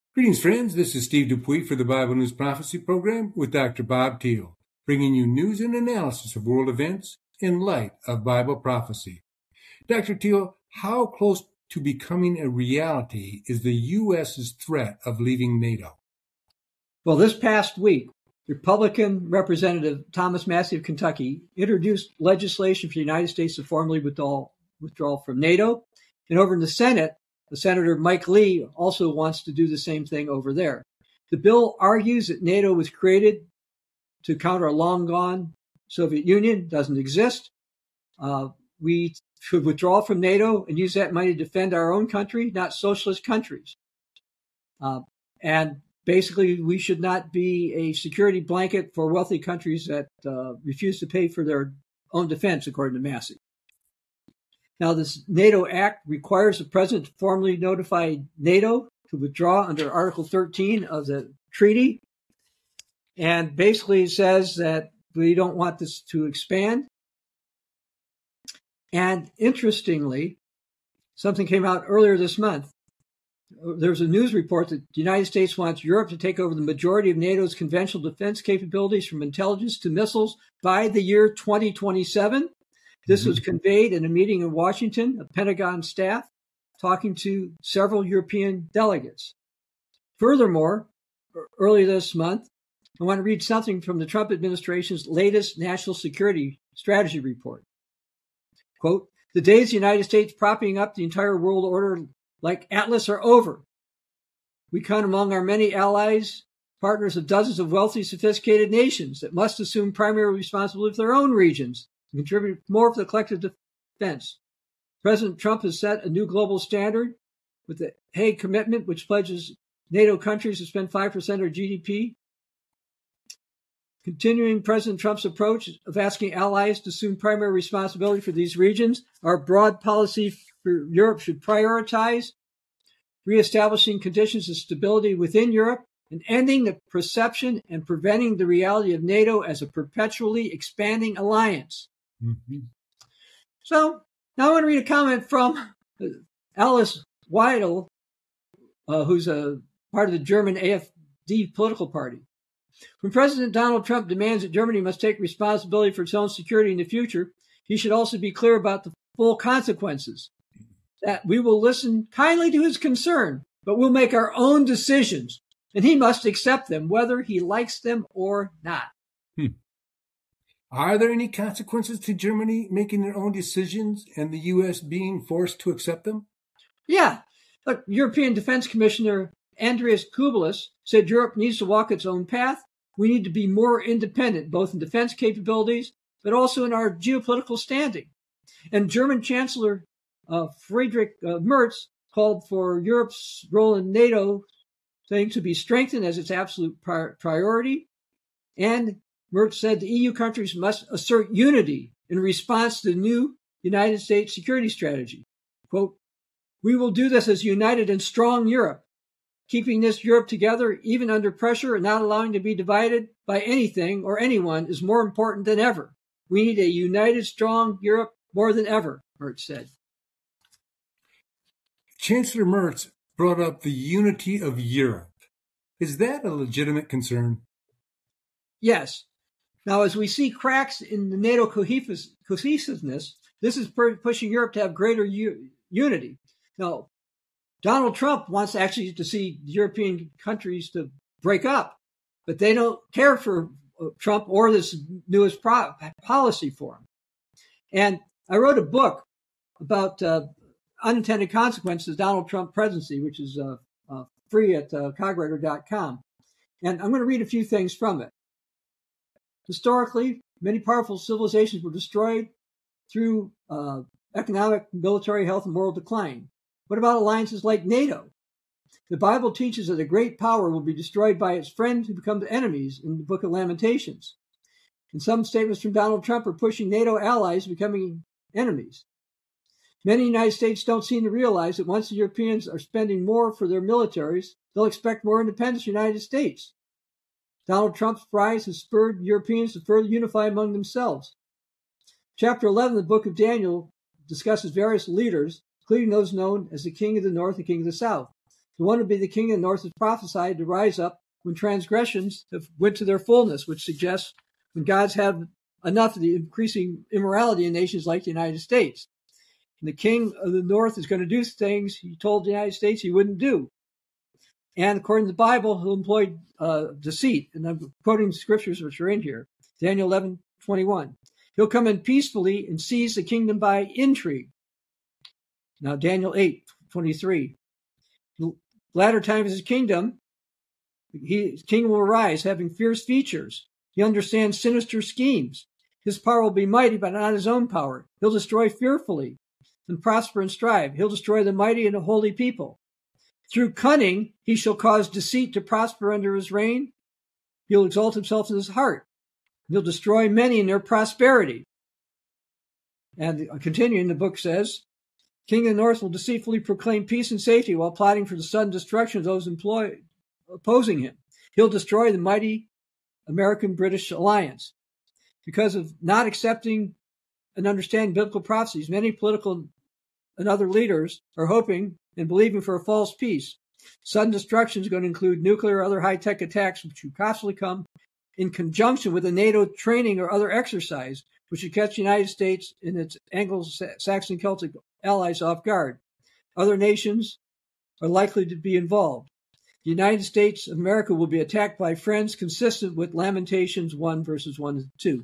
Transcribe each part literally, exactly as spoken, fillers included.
Greetings, friends. This is Steve Dupuy for the Bible News Prophecy Program with Doctor Bob Thiel, bringing you news and analysis of world events in light of Bible prophecy. Doctor Thiel, how close to becoming a reality is the U S's threat of leaving NATO? Well, this past week, Republican Representative Thomas Massie of Kentucky introduced legislation for the United States to formally withdraw, withdraw from NATO. And over in the Senate, the Senator Mike Lee also wants to do the same thing over there. The bill argues that NATO was created to counter a long-gone Soviet Union, doesn't exist. Uh, we should withdraw from NATO and use that money to defend our own country, not socialist countries. Uh, and basically, we should not be a security blanket for wealthy countries that uh, refuse to pay for their own defense, according to Massie. Now, this NATO Act requires the president to formally notify NATO to withdraw under Article thirteen of the treaty. And basically it says that we don't want this to expand. And interestingly, something came out earlier this month. There's a news report that the United States wants Europe to take over the majority of NATO's conventional defense capabilities from intelligence to missiles by the year twenty twenty-seven. This was conveyed in a meeting in Washington, a Pentagon staff talking to several European delegates. Furthermore, earlier this month, I want to read something from the Trump administration's latest national security strategy report. Quote, "The days of the United States propping up the entire world order like Atlas are over. We count among our many allies, partners of dozens of wealthy, sophisticated nations that must assume primary responsibility for their own regions and contribute more for the collective defense. President Trump has set a new global standard with the Hague Commitment, which pledges NATO countries to spend five percent of G D P. Continuing President Trump's approach of asking allies to assume primary responsibility for these regions, our broad policy for Europe should prioritize reestablishing conditions of stability within Europe and ending the perception and preventing the reality of NATO as a perpetually expanding alliance." Mm-hmm. So now I want to read a comment from Alice Weidel, uh, who's a part of the German A F D political party. "When President Donald Trump demands that Germany must take responsibility for its own security in the future, he should also be clear about the full consequences. That we will listen kindly to his concern, but we'll make our own decisions, and he must accept them, whether he likes them or not." Hmm. Are there any consequences to Germany making their own decisions and the U S being forced to accept them? Yeah. Look, European Defense Commissioner Andreas Kubilius said Europe needs to walk its own path. We need to be more independent, both in defense capabilities, but also in our geopolitical standing. And German Chancellor uh, Friedrich uh, Merz called for Europe's role in NATO thing to be strengthened as its absolute pri- priority. And Merz said the E U countries must assert unity in response to the new United States security strategy. Quote, "We will do this as a united and strong Europe, keeping this Europe together even under pressure and not allowing to be divided by anything or anyone is more important than ever. We need a united, strong Europe more than ever," Merz said. Chancellor Merz brought up the unity of Europe. Is that a legitimate concern? Yes. Now, as we see cracks in the NATO cohesiveness, this is pushing Europe to have greater u- unity. Now, Donald Trump wants actually to see European countries to break up, but they don't care for Trump or this newest pro- policy for him. And I wrote a book about uh, unintended consequences of Donald Trump presidency, which is uh, uh, free at uh, cogwriter dot com. And I'm going to read a few things from it. Historically, many powerful civilizations were destroyed through uh, economic, military, health, and moral decline. What about alliances like NATO? The Bible teaches that a great power will be destroyed by its friends who become enemies in the book of Lamentations. And some statements from Donald Trump are pushing NATO allies becoming enemies. Many in the United States don't seem to realize that once the Europeans are spending more for their militaries, they'll expect more independence from the United States. Donald Trump's rise has spurred Europeans to further unify among themselves. Chapter eleven of the book of Daniel discusses various leaders, including those known as the King of the North and King of the South. The one to be the king of the north is prophesied to rise up when transgressions have went to their fullness, which suggests when God's had enough of the increasing immorality in nations like the United States. And the king of the north is going to do things he told the United States he wouldn't do. And according to the Bible, he'll employ uh, deceit. And I'm quoting scriptures which are in here. Daniel eleven twenty-one. He'll come in peacefully and seize the kingdom by intrigue. Now, Daniel eight twenty-three. The latter time of his kingdom, he, his king will arise, having fierce features. He understands sinister schemes. His power will be mighty, but not his own power. He'll destroy fearfully and prosper and strive. He'll destroy the mighty and the holy people. Through cunning, he shall cause deceit to prosper under his reign. He'll exalt himself in his heart. He'll destroy many in their prosperity. And continuing, the book says, King of the North will deceitfully proclaim peace and safety while plotting for the sudden destruction of those employed, opposing him. He'll destroy the mighty American-British alliance. Because of not accepting and understanding biblical prophecies, many political and other leaders are hoping and believing for a false peace. Sudden destruction is going to include nuclear or other high-tech attacks, which would possibly come in conjunction with a NATO training or other exercise, which would catch the United States and its Anglo-Saxon Celtic allies off guard. Other nations are likely to be involved. The United States of America will be attacked by friends consistent with Lamentations one, verses one to two.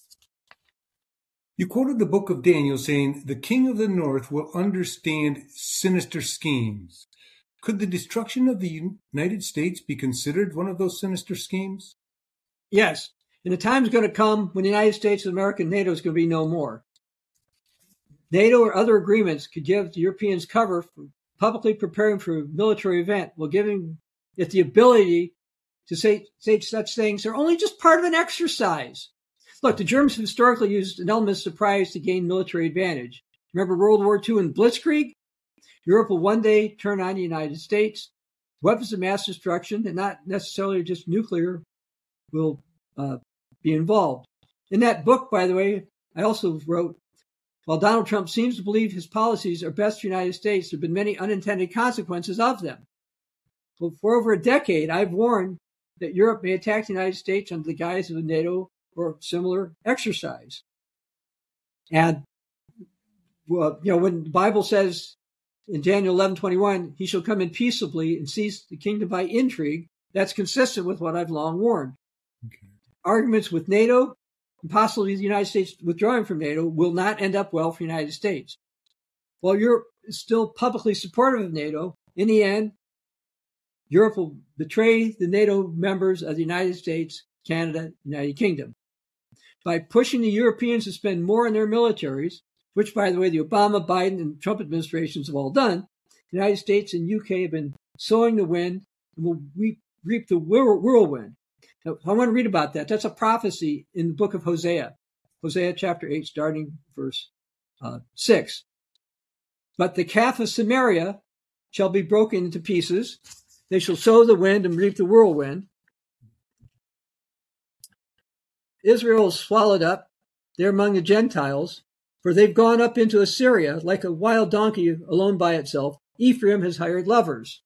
You quoted the book of Daniel saying, the king of the north will understand sinister schemes. Could the destruction of the United States be considered one of those sinister schemes? Yes. And the time is going to come when the United States of America and NATO is going to be no more. NATO or other agreements could give the Europeans cover for publicly preparing for a military event while giving it the ability to say, say such things. They're only just part of an exercise. Look, the Germans have historically used an element of surprise to gain military advantage. Remember World War Two and Blitzkrieg? Europe will one day turn on the United States. Weapons of mass destruction, and not necessarily just nuclear, will uh, be involved. In that book, by the way, I also wrote, while Donald Trump seems to believe his policies are best for the United States, there have been many unintended consequences of them. Well, for over a decade, I've warned that Europe may attack the United States under the guise of a NATO or similar exercise. And, well, you know, when the Bible says in Daniel eleven twenty-one, he shall come in peaceably and seize the kingdom by intrigue, that's consistent with what I've long warned. Okay. Arguments with NATO and possibly the United States withdrawing from NATO will not end up well for the United States. While Europe is still publicly supportive of NATO, in the end, Europe will betray the NATO members of the United States, Canada, United Kingdom. By pushing the Europeans to spend more on their militaries, which, by the way, the Obama, Biden, and Trump administrations have all done, the United States and U K have been sowing the wind and will reap, reap the whirlwind. Now, I want to read about that. That's a prophecy in the book of Hosea, Hosea chapter eight, starting verse uh, six. But the calf of Samaria shall be broken into pieces. They shall sow the wind and reap the whirlwind. Israel is swallowed up. They're among the Gentiles, for they've gone up into Assyria like a wild donkey alone by itself. Ephraim has hired lovers.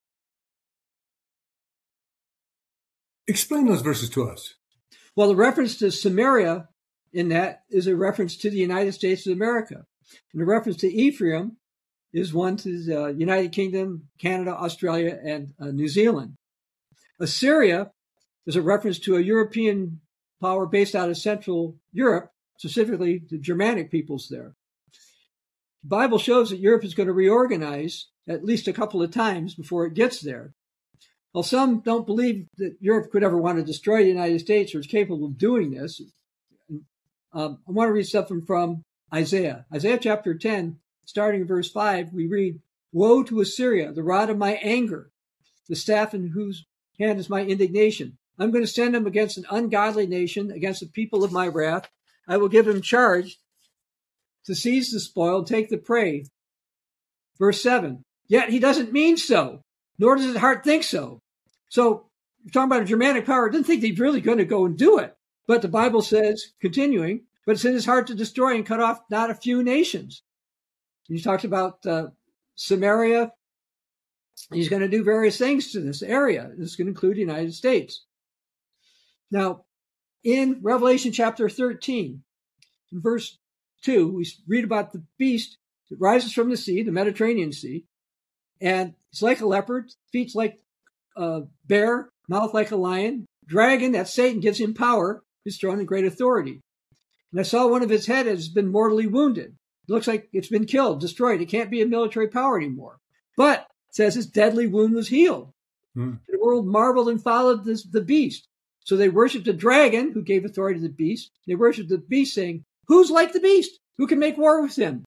Explain those verses to us. Well, the reference to Samaria in that is a reference to the United States of America. And the reference to Ephraim is one to the United Kingdom, Canada, Australia, and uh, New Zealand. Assyria is a reference to a European power based out of Central Europe, specifically the Germanic peoples there. The Bible shows that Europe is going to reorganize at least a couple of times before it gets there. While some don't believe that Europe could ever want to destroy the United States or is capable of doing this, um, I want to read something from Isaiah. Isaiah chapter ten, starting in verse five, we read, Woe to Assyria, the rod of my anger, the staff in whose hand is my indignation. I'm going to send him against an ungodly nation, against the people of my wrath. I will give him charge to seize the spoil and take the prey. Verse seven, yet he doesn't mean so, nor does his heart think so. So, we're talking about a Germanic power. I didn't think he's really going to go and do it. But the Bible says, continuing, but it's in his heart to destroy and cut off not a few nations. And he talks about uh, Samaria He's going to do various things to this area. This is going to include the United States. Now, in Revelation chapter thirteen, in verse two, we read about the beast that rises from the sea, the Mediterranean Sea, and it's like a leopard, feet like a bear, mouth like a lion. Dragon, that Satan, gives him power, his throne and great authority. And I saw one of his head has been mortally wounded. It looks like it's been killed, destroyed. It can't be a military power anymore. But it says his deadly wound was healed. Hmm. The world marveled and followed this, the beast. So they worshiped the dragon, who gave authority to the beast. They worshiped the beast, saying, "Who's like the beast? Who can make war with him?"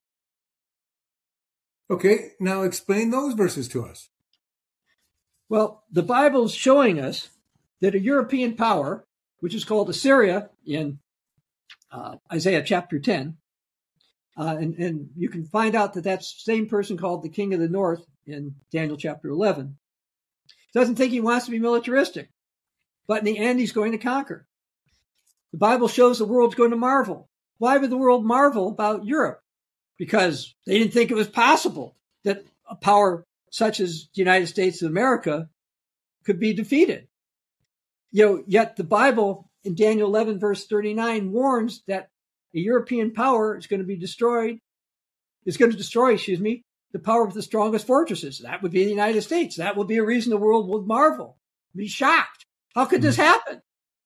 Okay, now explain those verses to us. Well, the Bible's showing us that a European power, which is called Assyria in uh, Isaiah chapter ten, uh, and, and you can find out that that's the same person called the King of the North in Daniel chapter eleven, doesn't think he wants to be militaristic, but in the end he's going to conquer. The Bible shows the world's going to marvel. Why would the world marvel about Europe? Because they didn't think it was possible that a power such as the United States of America could be defeated. You know, yet the Bible in Daniel eleven verse thirty-nine warns that a European power is going to be destroyed, is going to destroy, excuse me, the power of the strongest fortresses. That would be the United States. That would be a reason the world would marvel, be shocked. How could this happen?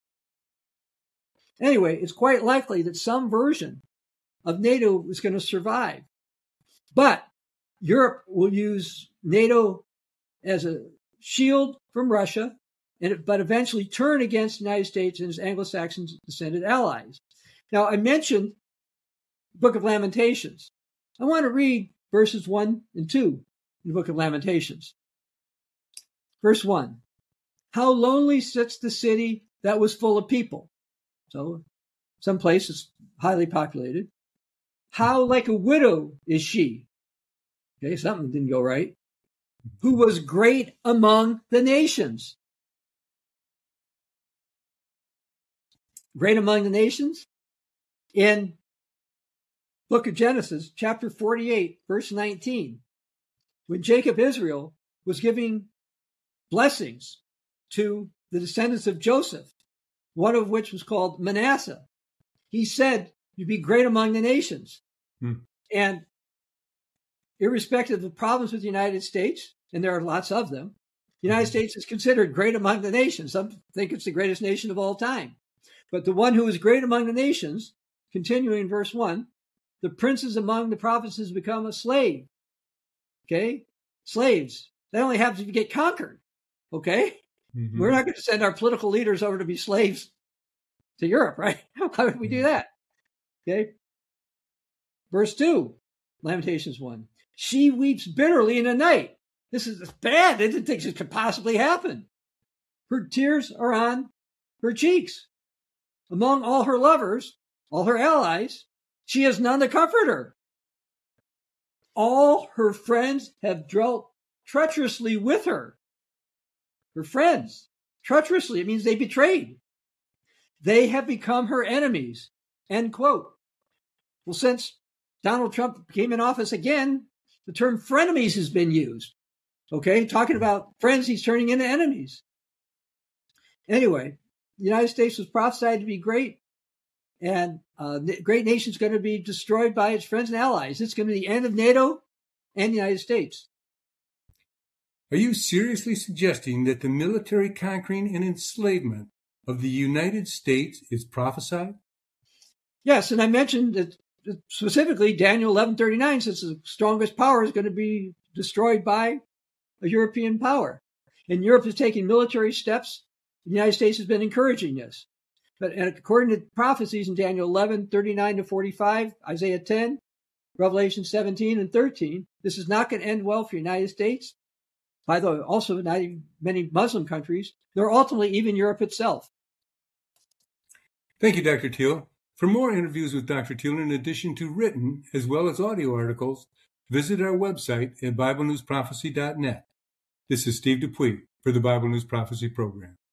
Anyway, it's quite likely that some version of NATO is going to survive. But Europe will use NATO as a shield from Russia, and it, but eventually turn against the United States and its Anglo-Saxon descended allies. Now, I mentioned the Book of Lamentations. I want to read verses one and two in the Book of Lamentations. Verse one, "How lonely sits the city that was full of people." So some place is highly populated. "How like a widow is she." Okay, something didn't go right. "Who was great among the nations." Great among the nations? In Book of Genesis, chapter forty-eight, verse nineteen, when Jacob Israel was giving blessings to the descendants of Joseph, one of which was called Manasseh, he said, "You'd be great among the nations." Hmm. And irrespective of problems with the United States, and there are lots of them, the United States is considered great among the nations. Some think it's the greatest nation of all time. But the one who is great among the nations, continuing in verse one, "The princes among the provinces become a slave." Okay? Slaves. They only have to get conquered. Okay? Mm-hmm. We're not going to send our political leaders over to be slaves to Europe, right? Why would we do that? Okay? Verse two, Lamentations one. "She weeps bitterly in the night." This is bad. They didn't think it could possibly happen. "Her tears are on her cheeks. Among all her lovers, all her allies, she has none to comfort her. All her friends have dwelt treacherously with her." Her friends, treacherously, it means they betrayed. "They have become her enemies." End quote. Well, since Donald Trump came in office again, the term frenemies has been used. Okay, talking about friends he's turning into enemies. Anyway, the United States was prophesied to be great, and uh, the great nation is going to be destroyed by its friends and allies. It's going to be the end of NATO and the United States. Are you seriously suggesting that the military conquering and enslavement of the United States is prophesied? Yes, and I mentioned that specifically Daniel eleven thirty-nine says the strongest power is going to be destroyed by a European power. And Europe is taking military steps. The United States has been encouraging this. But according to prophecies in Daniel eleven thirty-nine to forty-five, Isaiah ten, Revelation seventeen and thirteen, this is not going to end well for the United States. By the way, also not even many Muslim countries, nor ultimately even Europe itself. Thank you, Doctor Thiel. For more interviews with Doctor Thiel, in addition to written as well as audio articles, visit our website at Bible News Prophecy dot net. This is Steve Dupuy for the Bible News Prophecy Program.